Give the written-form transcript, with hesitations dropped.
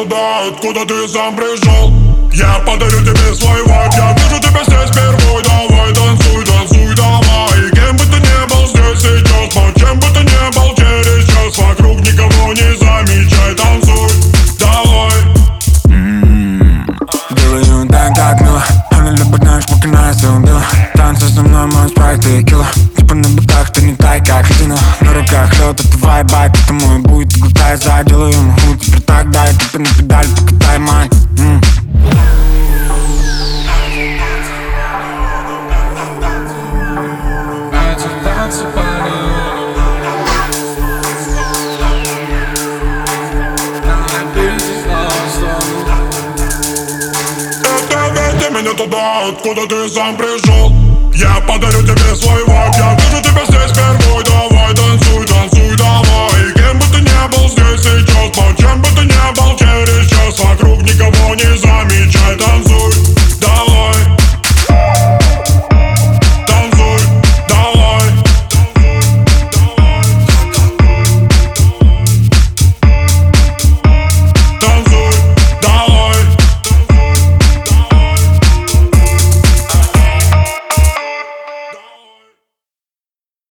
туда, откуда ты сам пришел. Я подарю тебе свой вайб, я вижу тебя здесь впервой. Давай танцуй, танцуй, давай. Кем бы ты не был здесь сейчас, но чем бы ты не был через час, вокруг никого не замечай, танцуй, давай. Делаю так, как мило. Она любит наш покинает все убила. Танцы со мной, мой спайк, ты кило. Типа на боках, ты не тай, как льдина. На руках лед, это твой байк, это мой будет. Глотай, заделаю могу теперь так, дай. Типа на педаль, покатай, мать. Меня туда, откуда ты сам пришел. Я подарю